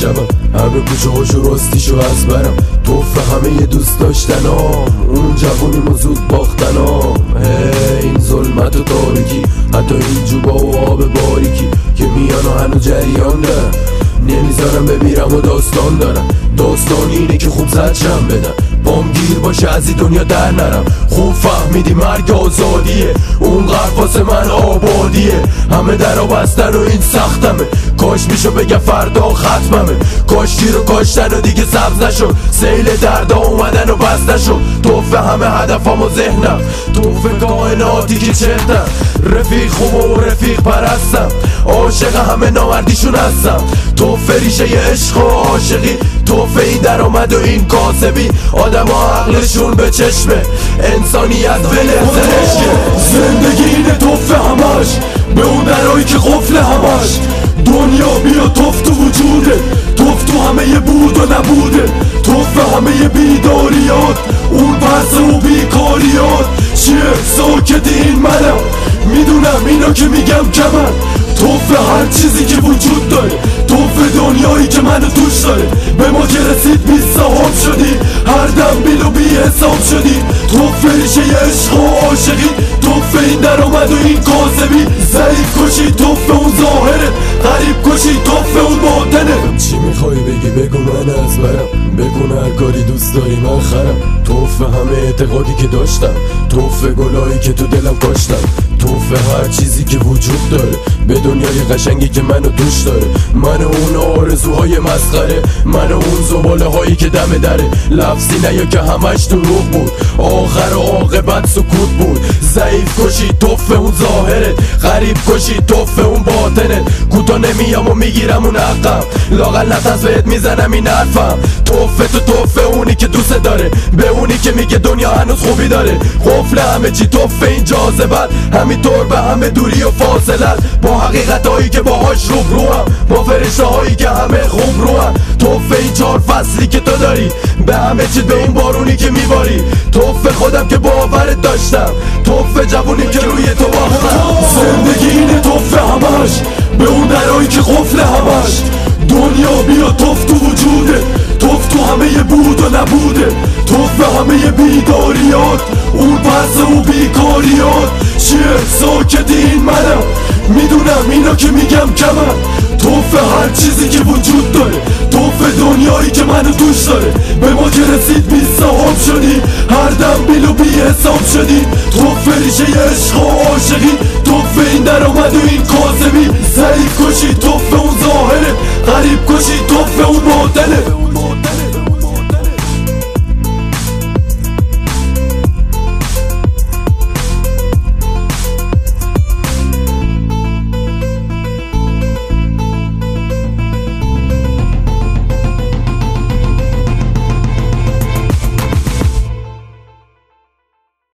شبم، همه کوچه هاشو راستیشو از برم، توف همه یه دوست داشتنام، اون جوونیمو زود باختنام. این ظلمت و تاریکی، حتی این جوبا و آب باریکی که میان و هنو جریان دارم، نمیذارم بمیرم و داستان دارم. داستان اینه که خوب زد شم بدن، بام گیر باشه از این دنیا در نرم. خوب فهمیدی مرگ آزادیه، اون غرب واسه من آبادیه. همه درا بستن و این سختمه، کاش میشو بگم فردا ختممه. کاشتی رو کاشتن و دیگه سبز نشد، سیل دردا اومدن و بس نشد. توف همه هدفم و ذهنم، توف کائناتی که چهتم. رفیق خوب و رفیق پرستم، عاشق همه نامردیشون هستم. توف ریشه عشق و عاشقی، توف این درآمد و این کاسبی. آدم ها عقلشون به چشمه، انسانیت ول زرشکه. زندگی اینه توف همش، به اون درایی که قفل همش. دنیا بیا توف تو وجوده، توف تو همه ی بود و نبوده. توف همه ی بیداریات، اون بحث و بیکاریات. چیه ساکت این منم، میدونم اینا که میگم کمن. توف هر چیزی که وجود داره، توف دنیایی که منو توش داره. به ما که رسید بی صاحب شدی، هر دم بیل و بی حساب شدی. توف ریشه عشق و عاشقی، توف این درآمد و این کاسبی. ضعیف کشی توف اون ظاهره، غریب کشی توف اون باطنه. چی میخوای بگی بگو من از برم، بگو هر کاری دوست داری من خرم. توف همه اعتقادی که داشتم، توف گلایی که تو دلم کاشتم. توف هر چیزی که وجود داره، به دنیای قشنگی که منو توش داره. من اون آرزوهای مسخره، من اون زباله هایی که دم دره. لفظی نیا که همش دروغ بود، آخر و عاقبت سکوت بود. ضعیف کشی توف اون ظاهرت، غریب کشی توف اون باطنت. کوتا نمیام و میگیرم اون حقم، لااقل نفس بهت میزنم این حرفم. توف تو توف اونی که دوست داره، به اونی که میگه دنیا هنوز خوبی داره. قفل همه چی توف این جاذبت، همینطور به همه دوری و فاصلت. با حقیقت هایی که باهاش روبروام، با فرشته هایی که همه خوب روام. توف این 4 فصلی که تو داری، به همه چی، به اون بارونی که میباری. توف خودم که باورت داشتم، توف جوونی که روی تو باختم. زندگی اینه توف همش، به اون درایی که قفل همش. دنیا بیا توف تو وجوده، توف تو همه ی بود و نبوده. توف همه ی بیداریات، اون بحث و بیکاریات. چیه ساکت این منم، میدونم اینا که میگم کمن. توف هر چیزی که وجود داره، توف دنیایی که منو توش داره. به ما که رسید بی صاحب شدی، هر دم بیل و بی حساب شدی. توف ریشه عشق و عاشقی، توف این درآمد و این کاسبی. ضعیف کشی توف اون ظاهره، غریب کشی